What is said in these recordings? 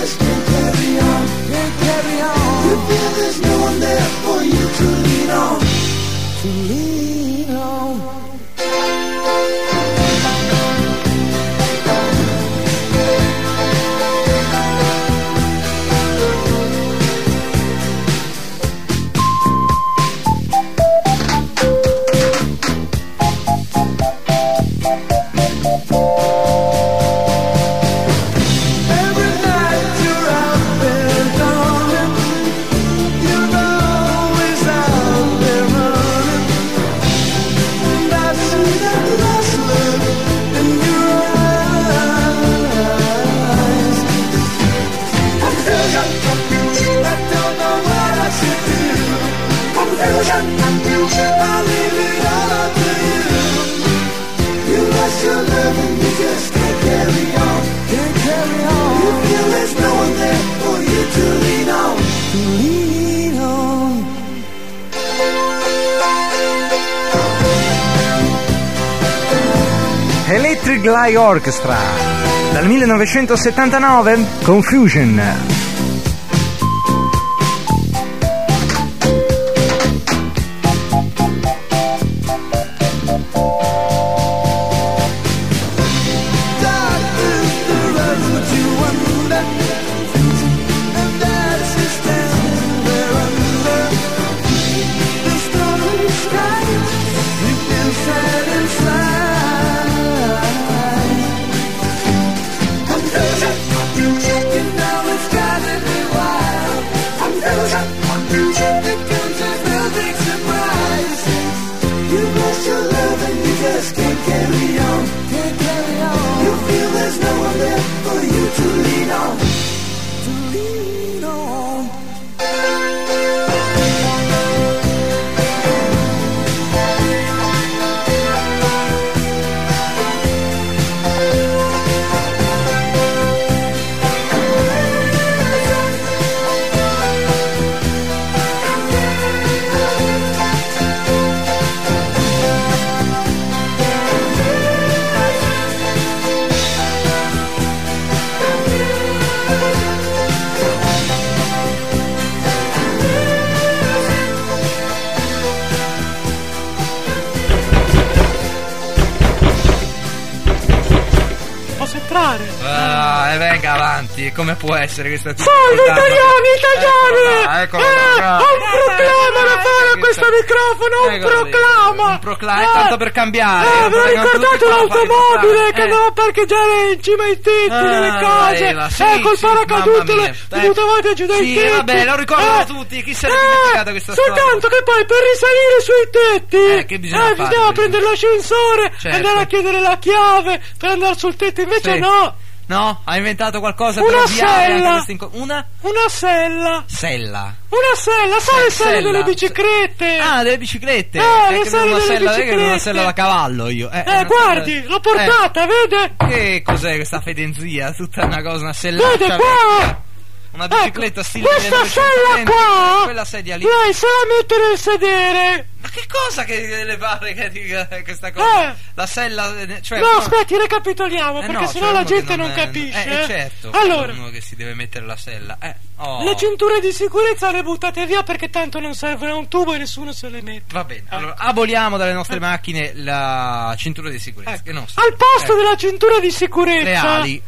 just can't carry on, can't carry on. You feel there's no one there for you to lean on, to lean on. I leave it all up to you. You lost your love and you just can't carry on, can't carry on. You feel there's no one there for you to lean on, to lean on. Electric Light Orchestra dal 1979, Confusion. Venga avanti, come può essere questa salve italiani! Ho un proclama da fare a questo microfono, un proclama! È tanto per cambiare. Ve lo ricordate l'automobile che andava a parcheggiare in cima ai tetti delle case? Col paracadute le buttavate giù dai tetti. Sì, vabbè, lo ricordano tutti, chi se l'è dimenticato questa storia? Soltanto che poi per risalire sui tetti che bisognava prendere l'ascensore, andare a chiedere la chiave per andare sul tetto, invece no! No? Ha inventato qualcosa una per ovviare sella. Una sella. Sella. Una sella, sai le selle delle biciclette? Ah, delle biciclette. Le selle delle biciclette. Una sella da cavallo io. Guardi, l'ho portata, vede? Che cos'è questa fedenzia? Tutta una cosa, una sellaccia. Vede qua? Una bicicletta stile questa sella qua, quella sedia lì. Lei sa mettere il sedere. Ma che cosa che le pare che dica questa cosa? La sella, cioè no, aspetti, recapitoliamo perché sennò la gente non capisce. Certo. Allora, uno che si deve mettere la sella. Le cinture di sicurezza le buttate via perché tanto non servono a un tubo e nessuno se le mette. Va bene. Allora, aboliamo dalle nostre macchine la cintura di sicurezza. Che non al posto della cintura di sicurezza. Le ali.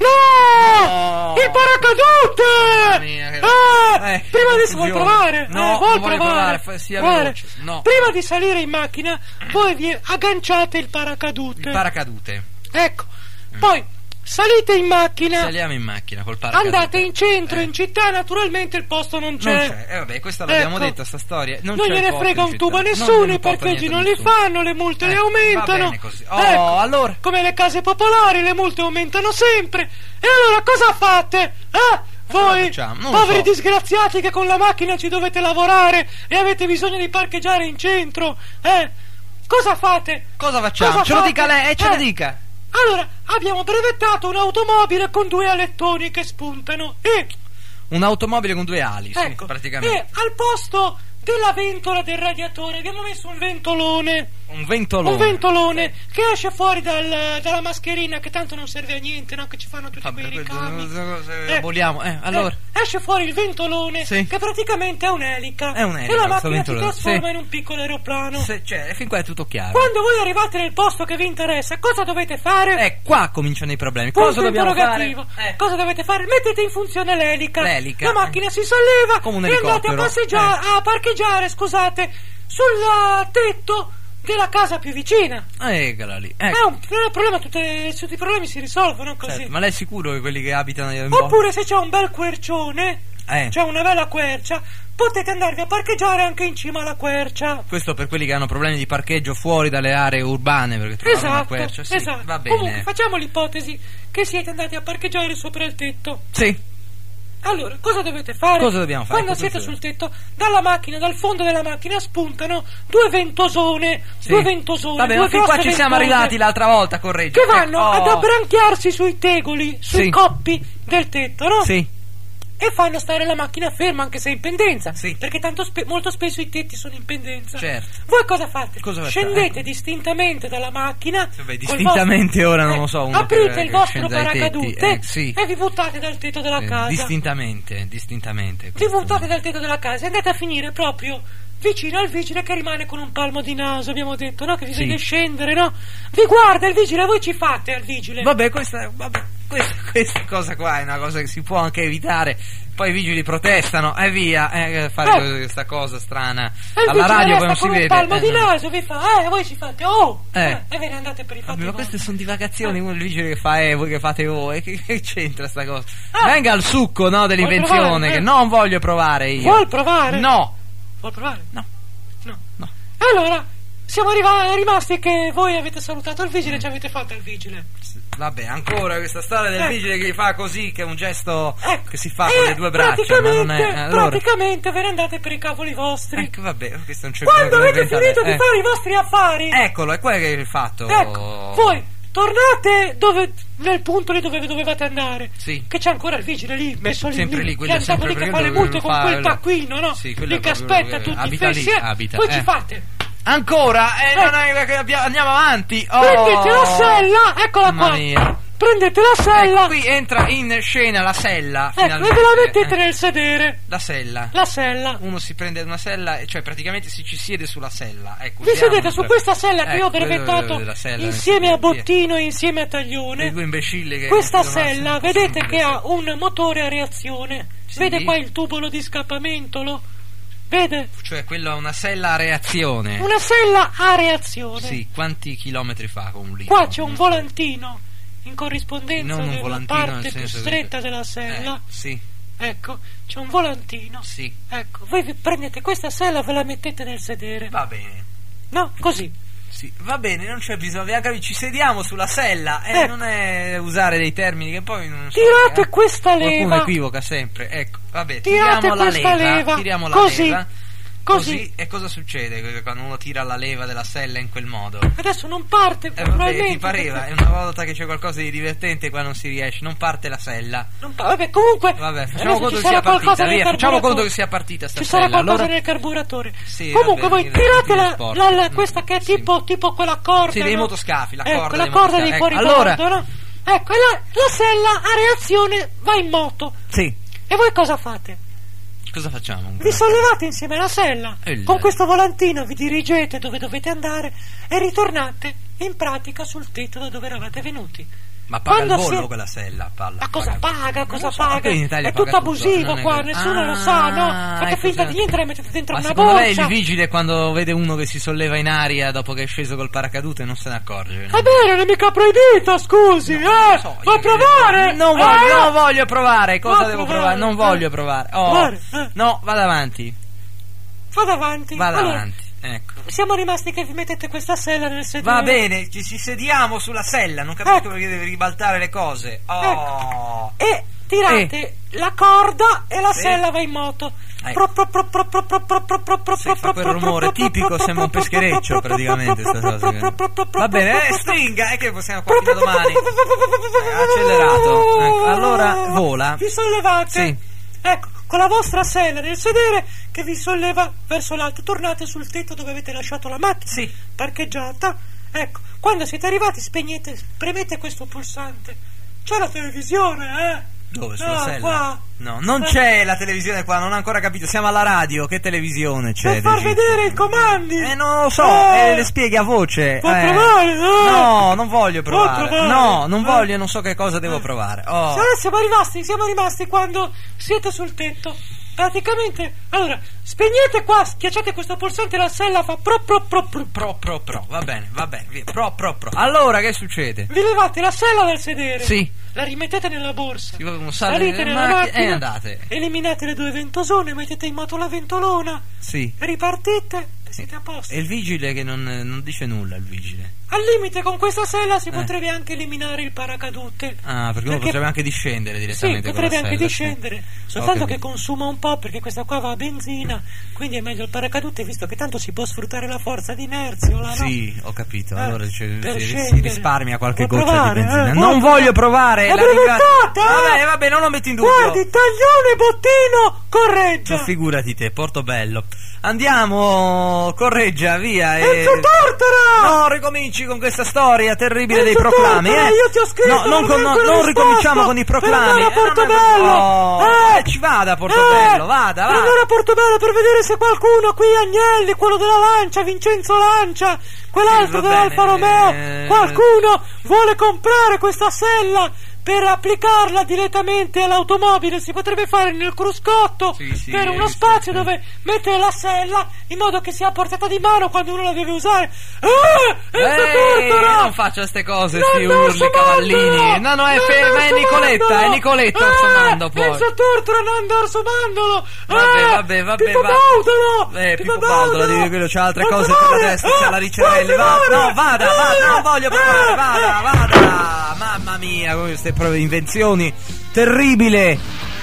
No! Il paracadute! Prima di vuoi provare? No, vuoi provare. Sia veloce. No. Prima di salire in macchina, voi vi agganciate il paracadute. Il paracadute. Ecco. Poi salite in macchina. Saliamo in macchina col paracadute. Andate in centro, in città, naturalmente il posto non c'è. Non c'è. Vabbè, questa l'abbiamo detta, sta storia. Non gliene frega un tubo a nessuno, i parcheggi non li fanno, le multe le aumentano. Va bene così. Allora. Come le case popolari, le multe aumentano sempre. E allora cosa fate? Voi, poveri disgraziati che con la macchina ci dovete lavorare e avete bisogno di parcheggiare in centro, cosa fate? Cosa facciamo? Ce lo dica lei, ce lo dica. Allora, abbiamo brevettato un'automobile con 2 alettoni che spuntano e... Un'automobile con 2 ali, ecco, sì, praticamente. E al posto della ventola del radiatore abbiamo messo un ventolone. Un ventolone. Un ventolone che esce fuori dalla mascherina, che tanto non serve a niente, no? Che ci fanno tutti quei ricami. Aboliamo. Allora. Esce fuori il ventolone, sì, che praticamente è un'elica. È un'elica. E la macchina si trasforma, sì, in un piccolo aeroplano. Cioè, fin qua è tutto chiaro. Quando voi arrivate nel posto che vi interessa, cosa dovete fare? Qua cominciano i problemi. Punto Cosa dobbiamo fare? Cosa dovete fare? Mettete in funzione l'elica. L'elica. La macchina si solleva come un e andate a parcheggiare, scusate, sul tetto della casa più vicina. Eccola lì. È un problema, tutti i problemi si risolvono così. Certo, ma lei è sicuro che quelli che abitano Oppure se c'è un bel quercione, c'è una bella quercia, potete andarvi a parcheggiare anche in cima alla quercia. Questo per quelli che hanno problemi di parcheggio fuori dalle aree urbane, perché trovare una quercia. Sì, esatto. Va bene. Comunque facciamo l'ipotesi che siete andati a parcheggiare sopra il tetto. Sì. Allora, cosa dovete fare? Cosa dobbiamo fare? Quando siete sul tetto, dal fondo della macchina spuntano due ventosone. Sì. Due ventosone. Vabbè, ma fin qua ci siamo arrivati l'altra volta, correggi. Che vanno ad abbranchiarsi sui tegoli, sui coppi del tetto, no? Sì. E fanno stare la macchina ferma anche se è in pendenza. Sì. Perché tanto molto spesso i tetti sono in pendenza. Certo. Voi cosa fate? Scendete ecco, distintamente dalla macchina. Vabbè, distintamente ora non lo so. Aprite il vostro paracadute sì, e vi buttate dal tetto della casa. Distintamente. Vi buttate dal tetto della casa e andate a finire proprio vicino al vigile che rimane con un palmo di naso, abbiamo detto, no? Che vi vede scendere, no? Vi guarda il vigile, voi ci fate al vigile. Questa cosa qua è una cosa che si può anche evitare. Poi i vigili protestano e via, fare questa cosa strana. Alla radio poi non si vede. Un palmo di naso vi fa, voi ci fate, e ve ne andate per i fatti. Ma queste sono divagazioni, uno il vigile che fa, voi che fate voi, che c'entra sta cosa? Venga al succo, no, dell'invenzione, che non voglio provare io. Vuol provare? No. Vuol provare? No. Allora, siamo rimasti che voi avete salutato il vigile e ci avete fatto il vigile. Vabbè, ancora questa storia del vigile che fa così, che è un gesto che si fa con le due braccia, ma non è. Praticamente ve ne andate per i cavoli vostri. Ecco, vabbè, questo non c'è. Quando avete finito di fare i vostri affari, eccolo, è quello che hai fatto. Ecco, voi tornate nel punto lì dove dovevate andare. Sì. Che c'è ancora il vigile lì, messo lì. Sempre lì, quello è sempre lì che fa le multe con quel taccuino, no? Sì, lì che aspetta tutti i fessi. Voi ci fate. Ancora? Non è che andiamo avanti. Prendete la sella, eccola qua. Mia. Prendete la sella. Qui entra in scena la sella. Ecco, e ve la mettete nel sedere. La sella. Uno si prende una sella, cioè praticamente ci siede sulla sella. Ecco, vi sedete su questa sella che io ho brevettato insieme a Bottino e insieme a Taglione. Due imbecilli che questa sella, vedete che ha un motore a reazione. Sì. Vede qua il tubolo di scappamento? Vede? Cioè quella è una sella a reazione. Una sella a reazione. Sì, quanti chilometri fa con un litro? Qua c'è un volantino in corrispondenza non un della volantino parte più stretta della sella. Sì. Ecco, c'è un volantino. Sì. Ecco, voi vi prendete questa sella e ve la mettete nel sedere. Va bene. No, così. Sì, va bene, non c'è bisogno, ci sediamo sulla sella non è usare dei termini che poi non so. Tirate questa leva. Qualcuno equivoca sempre. Ecco, vabbè, tirate tiriamo questa leva. Tiriamo la leva. Così. E cosa succede quando uno tira la leva della sella in quel modo? Adesso non parte, probabilmente. Ti pareva, è una volta che c'è qualcosa di divertente qua non si riesce, non parte la sella. Vabbè, comunque. Vabbè, facciamo conto che sia partita, via, facciamo conto che sia partita sta sella. Ci sarà qualcosa nel carburatore. Sì, comunque vabbè, voi tirate questa che è tipo quella corda. Sì, dei motoscafi, la corda. La corda dei fuoribordo, no? Ecco, la sella a reazione va in moto. Sì. E voi cosa fate? Cosa facciamo? Vi sollevate insieme alla sella, con questo volantino vi dirigete dove dovete andare e ritornate in pratica sul tetto da dove eravate venuti. Ma paga il bollo quella sella? Ma cosa paga? È tutto abusivo qua, nessuno lo sa, no? Fate finta di niente, la mettete dentro una borsa. Ma secondo lei il vigile quando vede uno che si solleva in aria dopo che è sceso col paracadute non se ne accorge? Va bene, non è mica proibito, scusi, vuoi provare? Non voglio provare, cosa devo provare? Non voglio provare. No, vada avanti. Vada avanti. Ecco. Siamo rimasti che vi mettete questa sella nel sedere. Va bene, ci sediamo sulla sella, non capisco perché deve ribaltare le cose. Ecco. E tirate la corda e la sella va in moto. Fa quel rumore tipico, sembra un peschereccio praticamente sta cosa. Va bene, stringa, è che possiamo qua fino a domani. Accelerato. Ecco, allora vola. Vi sollevate. Sì. Ecco, con la vostra sella nel sedere che vi solleva verso l'alto. Tornate sul tetto dove avete lasciato la macchina parcheggiata. Ecco, quando siete arrivati premete questo pulsante. C'è la televisione, Dove? Sulla sella? Qua. No, non c'è la televisione qua, non ho ancora capito. Siamo alla radio, che televisione c'è? Per far vedere i comandi. Non lo so, le spieghi a voce. Può provare? No, non voglio provare. No, non voglio, non so che cosa devo provare. Siamo rimasti quando siete sul tetto. Praticamente, allora, spegnete qua, schiacciate questo pulsante e la sella fa pro. Va bene, via. Pro. Allora, che succede? Vi levate la sella dal sedere. Sì. La rimettete nella borsa. Salite nella macchina e andate. Eliminate le 2 ventosone, mettete in moto la ventolona. Sì. Ripartite e siete a posto. E il vigile che non dice nulla, il vigile. Al limite con questa sella si potrebbe anche eliminare il paracadute. Perché uno potrebbe anche discendere direttamente. Sì, potrebbe con la anche sella, discendere. Soltanto che consuma un po', perché questa qua va a benzina. Quindi è meglio il paracadute, visto che tanto si può sfruttare la forza di inerzia. Sì, ho capito. Allora si scendere. risparmia qualche Può goccia provare, di benzina. non voglio provare. È brevettata, Vabbè, non lo metto in dubbio. Guardi, taglione, bottino, correggia. Figurati te, Portobello. Andiamo, correggia, via. Enzo Tortora! No, ricominci con questa storia terribile Enzo dei proclami. Tortora, io ti ho scritto, non ricominciamo con i proclami. Per andare a Portobello. Ci vada a Portobello, vada. Per andare a Portobello per vedere se qualcuno qui, Agnelli, quello della Lancia, Vincenzo Lancia, quell'altro dell'Alfa Romeo, qualcuno vuole comprare questa sella per applicarla direttamente all'automobile. Si potrebbe fare nel cruscotto, per uno spazio dove mettere la sella in modo che sia a portata di mano quando uno la deve usare. Non faccio queste cose, sti urli cavallini. No, è Nicoletta Orsomando poi. Enzo Tortora, Nando Orsomandolo. Vabbè. Pippo Baudolo, quello c'ha altre cose per adesso, c'ha la Ricciarelli. Vada, non voglio provare, vada. Mamma mia, queste invenzioni terribile.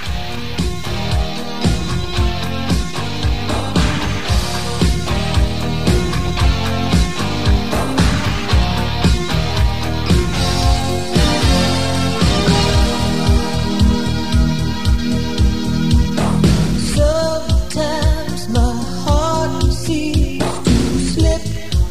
Sometimes my heart seems to slip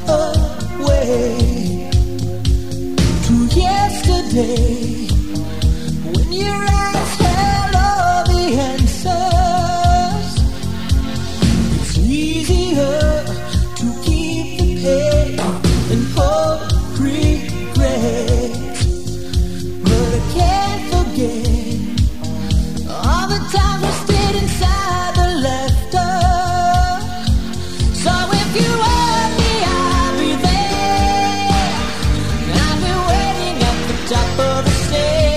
away to yesterday. Your eyes held all the answers. It's easier to keep the pain and hold regret, but I can't forget all the times we stayed inside the laughter. So if you want me, I'll be there. I've been waiting at the top of the stairs.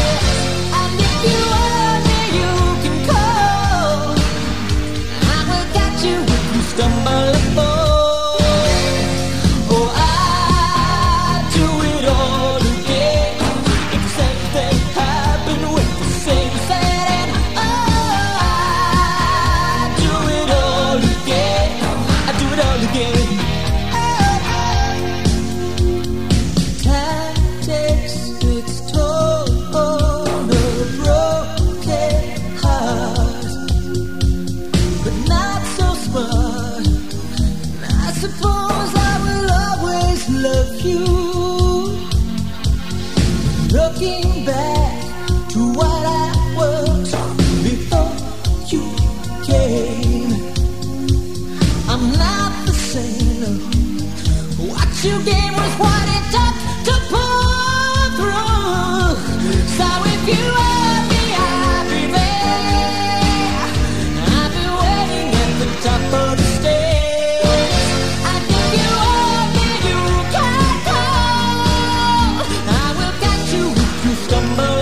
Looking back to what I was before you came, I'm not the same. What you gave was what it took to pull through. So if you want me, I'll be there. I've been waiting at the top of the stairs. And if you want me, you can call. I will catch you if you stumble.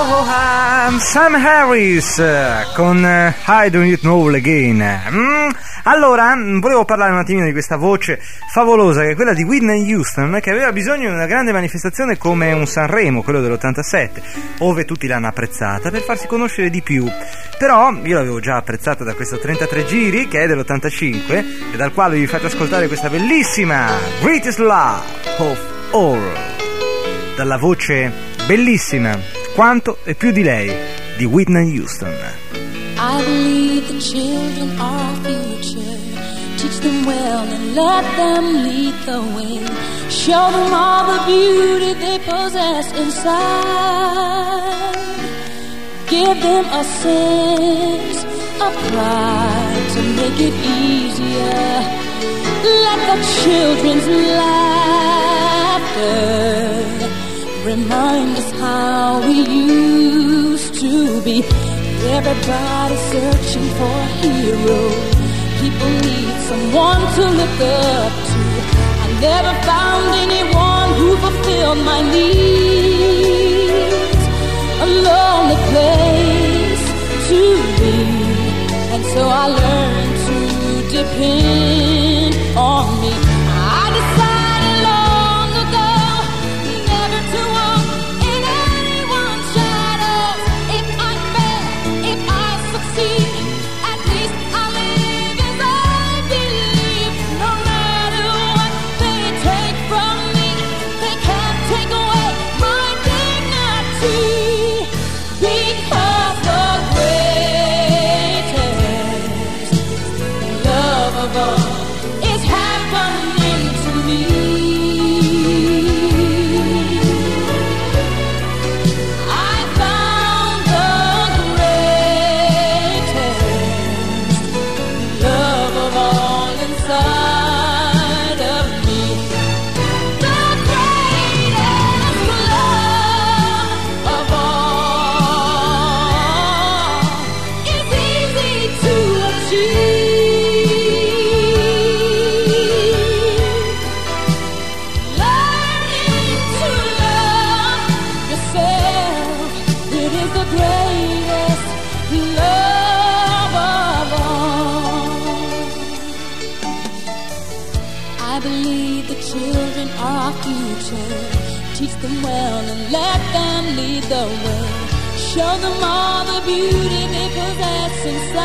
Sam Harris con I Don't It Know Again. Allora, volevo parlare un attimino di questa voce favolosa che è quella di Whitney Houston, che aveva bisogno di una grande manifestazione come un Sanremo, quello dell'87, ove tutti l'hanno apprezzata, per farsi conoscere di più. Però io l'avevo già apprezzata da questo 33 giri, che è dell'85, e dal quale vi faccio ascoltare questa bellissima Greatest Love of All, dalla voce bellissima quanto e più di lei di Whitney Houston. I believe the children are our future. Teach them well and let them lead the way. Show them all the beauty they possess inside. Give them a sense of pride to make it easier. Let the children's laughter remind us how we used to be. Everybody's searching for a hero. People need someone to look up to. I never found anyone who fulfilled my needs. A lonely place to be, and so I learned to depend on me. I decided long ago never to walk in anyone's shadows. If I fail, if I succeed, at least I live as I believe. No matter what they take from me, they can't take away my dignity. Because the greatest love of all is happening to me. I found the greatest love of all inside of me. The greatest love of all is easy to achieve. Learning to love yourself, it is the greatest love of all. I believe the children are our future. Teach them well and let them lead the way. Show them all the beauty they possess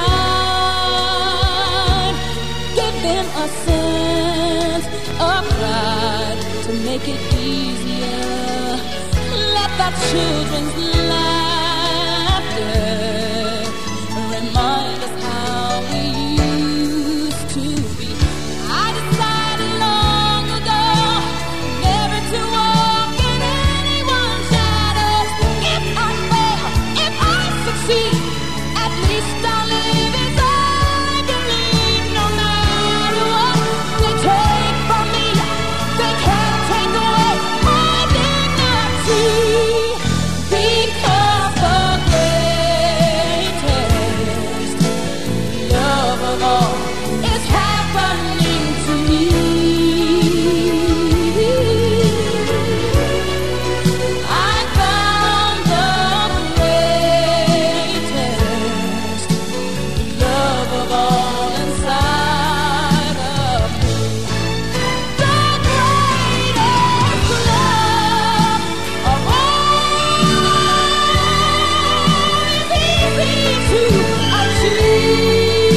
inside. Give them a sense of pride to make it easier. Let the children's laughter remind us how we used to be. I decided long ago never to walk in anyone's shadows. If I fail, if I succeed, at least I'll live as I believe. No matter what they take from me, they can't take away my dignity. Because the greatest love of all is happening to me. I found the greatest love of all inside of me. The greatest love of all is easy to achieve.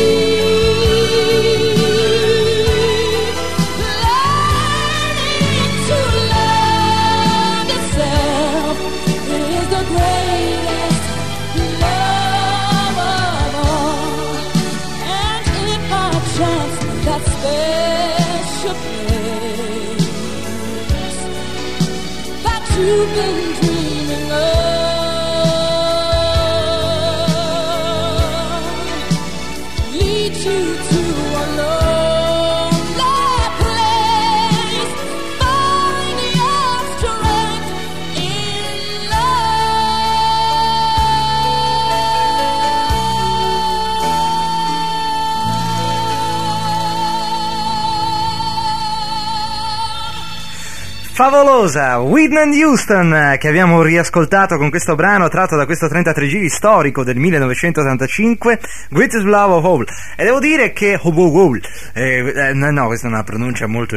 Learning to love yourself is the greatest love of all. And if by chance that special place that you've been dreaming of leads you to a lonely place, find your strength in love. Favolosa Whitney Houston, che abbiamo riascoltato con questo brano tratto da questo 33 giri storico del 1985, Greatest Love of All. E devo dire che no, questa è una pronuncia molto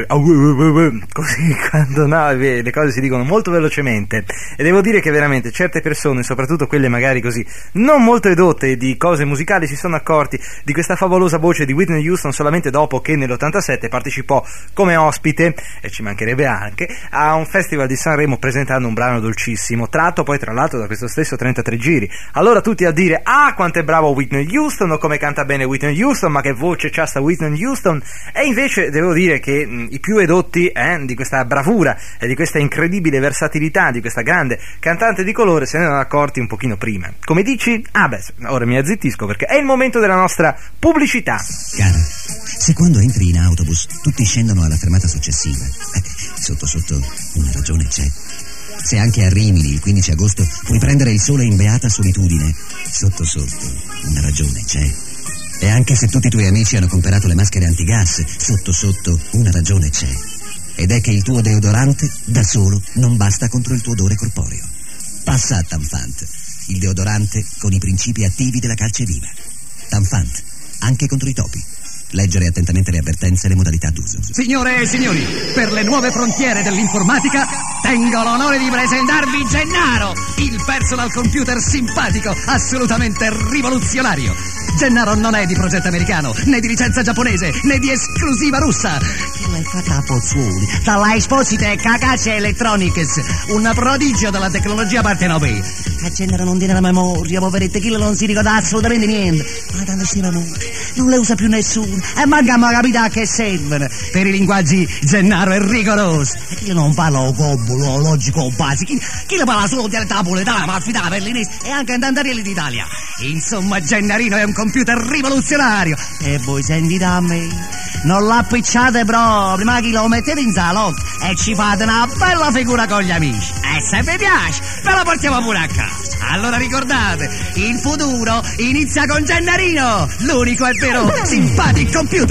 così, quando no, le cose si dicono molto velocemente, e devo dire che veramente certe persone, soprattutto quelle magari così non molto edotte di cose musicali, si sono accorti di questa favolosa voce di Whitney Houston solamente dopo che nell'87 partecipò come ospite, e ci mancherebbe anche, a un festival di Sanremo presentando un brano dolcissimo, tratto poi tra l'altro da questo stesso 33 giri. Allora tutti a dire: ah, quanto è bravo Whitney Houston, o come canta bene Whitney Houston, ma che voce c'ha sta Whitney Houston. E invece devo dire che i più edotti di questa bravura e di questa incredibile versatilità di questa grande cantante di colore se ne erano accorti un pochino prima. Come dici? Ah beh, ora mi azzittisco perché è il momento della nostra pubblicità. Cara, se quando entri in autobus tutti scendono alla fermata successiva, sotto sotto una ragione c'è. Se anche a Rimini il 15 agosto puoi prendere il sole in beata solitudine, sotto sotto una ragione c'è. E anche se tutti i tuoi amici hanno comprato le maschere antigas, sotto sotto una ragione c'è. Ed è che il tuo deodorante da solo non basta contro il tuo odore corporeo. Passa a Tanfant, il deodorante con i principi attivi della calceviva. Tanfant, anche contro i topi. Leggere attentamente le avvertenze e le modalità d'uso. Signore e signori, per le nuove frontiere dell'informatica tengo l'onore di presentarvi Gennaro, il personal computer simpatico, assolutamente rivoluzionario. Gennaro non è di progetto americano, né di licenza giapponese, né di esclusiva russa. Che l'hai fatta a Pozzuoli, dalla Esposite Cacace Electronics, un prodigio della tecnologia Partenopei. A Gennaro non tiene la memoria, poveretto, chi non si ricorda assolutamente niente. Ma tanto sti memorie non le usa più nessuno, e mancamo a capire a che servono. Per i linguaggi Gennaro è rigoroso. E chi non parla gobbo, logico, basico, chi le parla solo dialetto napoletano, malfitano, berlinese e anche andantarielli d'Italia. Insomma, Gennarino è un computer rivoluzionario. E voi sentite a me, non l'appicciate proprio, ma chi lo mettete in salotto e ci fate una bella figura con gli amici. E se vi piace, ve la portiamo pure a casa. Allora ricordate, il futuro inizia con Gennarino, l'unico e vero simpatico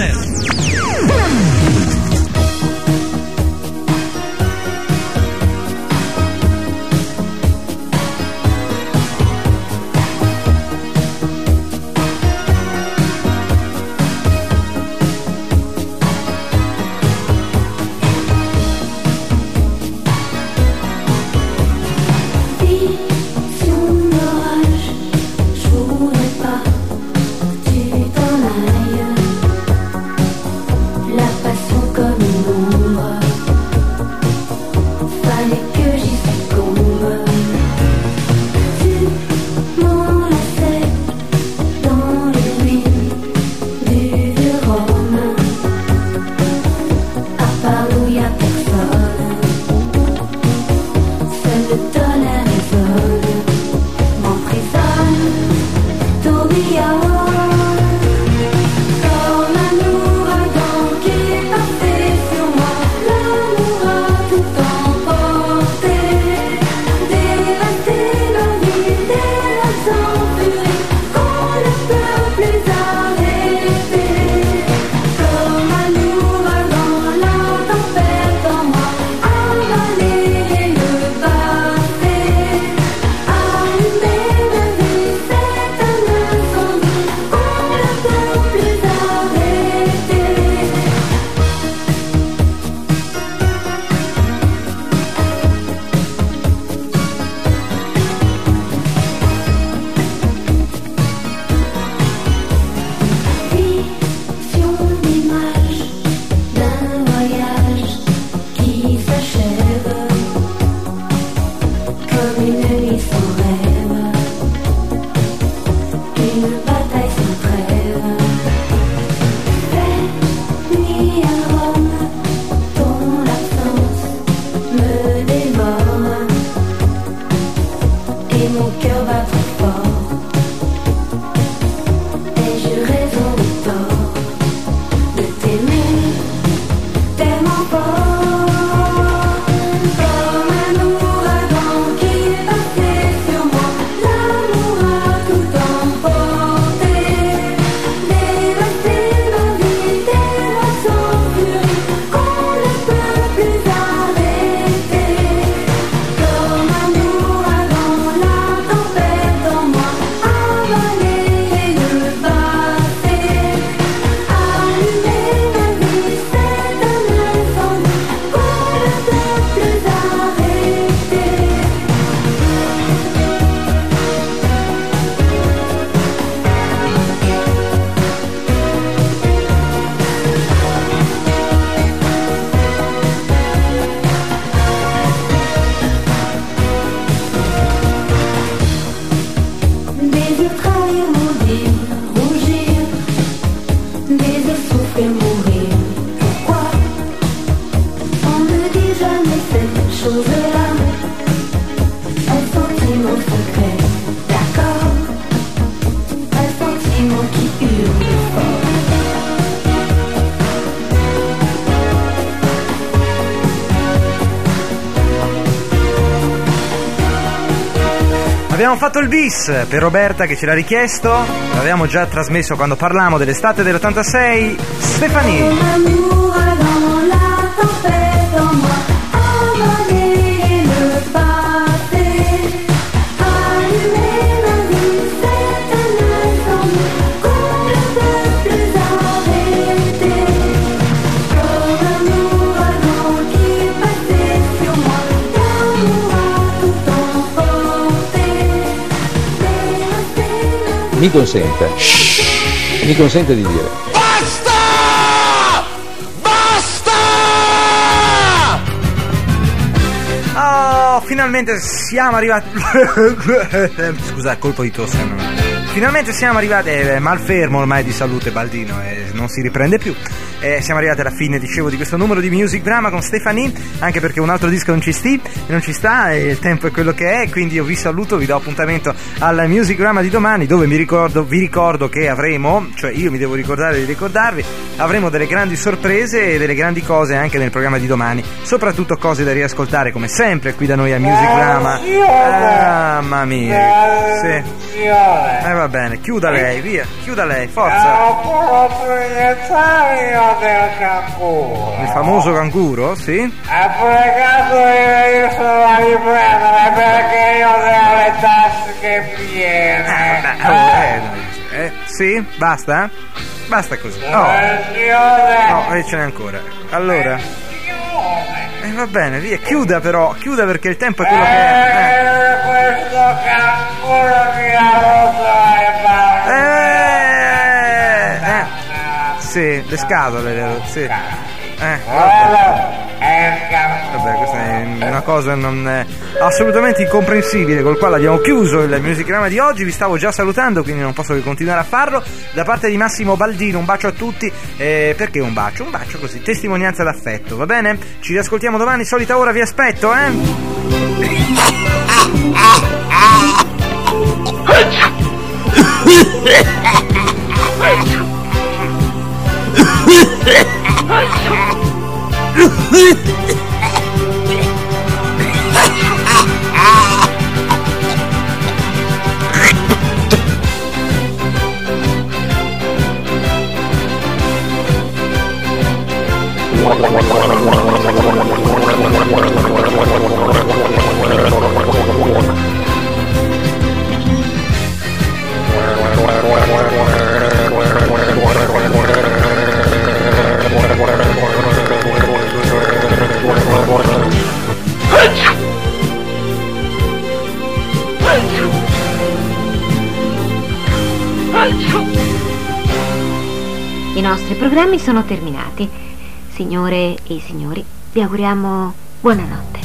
computer. La Abbiamo fatto il bis per Roberta che ce l'ha richiesto, l'avevamo già trasmesso quando parlavamo dell'estate dell'86. Stefani. Mi consente di dire Basta! Oh, finalmente siamo arrivati. Scusa, colpo di tosse. Finalmente siamo arrivati. Malfermo ormai di salute Baldino, non si riprende più. Siamo arrivati alla fine, dicevo, di questo numero di Music Drama con Stefani, anche perché un altro disco non ci sta e il tempo è quello che è, quindi io vi saluto, vi do appuntamento al Music Drama di domani, dove vi ricordo che avremo, cioè io mi devo ricordare di ricordarvi, avremo delle grandi sorprese e delle grandi cose anche nel programma di domani, soprattutto cose da riascoltare come sempre qui da noi a Music Drama. Mamma mia, sì. Va bene, chiuda lei, via, chiuda lei, forza. Del canguro. Il famoso canguro, sì? Ha pregato io sono a riprendere perché io ho le tasche piene. Sì, basta? Basta così. No, ce n'è ancora. Allora. Va bene, via, chiuda perché il tempo è quello che è. Questo canguro mi ha rotto le palle. Sì, le scatole, sì. Vabbè, questa è una cosa assolutamente incomprensibile, col quale abbiamo chiuso il musicrama di oggi. Vi stavo già salutando, quindi non posso che continuare a farlo. Da parte di Massimo Baldino, un bacio a tutti. Perché un bacio? Un bacio così, testimonianza d'affetto, va bene? Ci riascoltiamo domani, solita ora, vi aspetto, I nostri programmi sono terminati. Signore e signori, vi auguriamo buonanotte.